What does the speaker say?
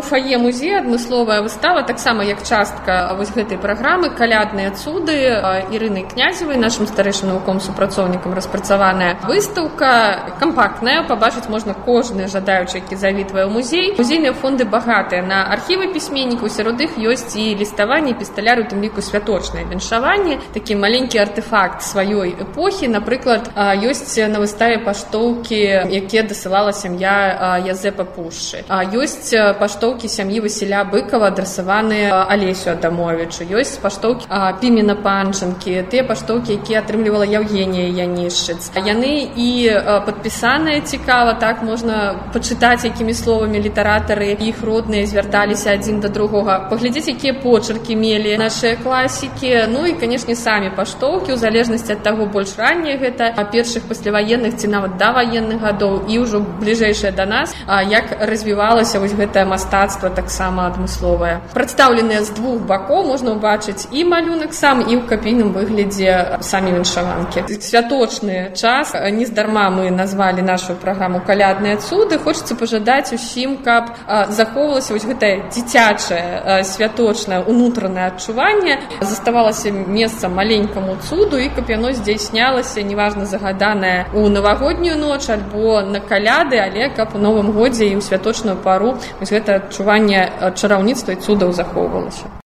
фае музея адмысловая выстава, таксама як частка вось гэтай праграмы «Калядныя цуды» Ірынай Князевай, нашым старэйшым навуковым супрацоўнікам распрацаваная выстаўка, кампактная, пабачыць можна кожны жадаючы, які завітвае ў музей. Музейныя фонды багатыя на архівы пісьменнікаў, сярод іх ёсць і ліставанні, пісталяры, у тым ліку святочнае віншаванне, такі маленькі артэфакт сваёй эпохі. Напрыклад, ёсць на выставе паштоўкі, якія дасылала сям'я Язэпа Пушчы. Ёсць паштоўкі сям'і Васіля Быкава, адрасаваныя Алесю Адамовічу. Ёсць паштоўкі Пімена Панчынкі, тыя паштоўкі, якія атрымлівала Яўгенія Янішчыц. Яны і падпісаныя цікава, так можна пачытаць, якімі словамі літаратары іх родныя звярталіся адзін да другога. Паглядзець, якія почеркі мелі нашыя класікі. Ну і, канешне, самі паштоўкі, у залежнасці ад таго, больш раннія гэта першых пасляваенных ці нават даваенных гадоў і ўжо бліжэйшае да нас, як развівалася вось гэтае мастацтва таксама адмысловае. Прадстаўленыя з двух бакоў можна ўбачыць і малюнак сам, і ў капійным выглядзе самі віншаванкі. Святочны час, нездарма мы назвалі нашу праграму «Калядныя цуды». Хочацца пажадаць усім, каб захоўвалася вось гэтае дзіцячае, святочнае, унутранае адчуванне, заставалася месцам маленькаму цуду, і каб яно здзяйснялася, неважна, загаданае ў навагоднюю ноч альбо на каляды, але каб у новым годзе і ў святочную пару вось гэта адчуванне чараўніцтва і цудаў захоўвалася.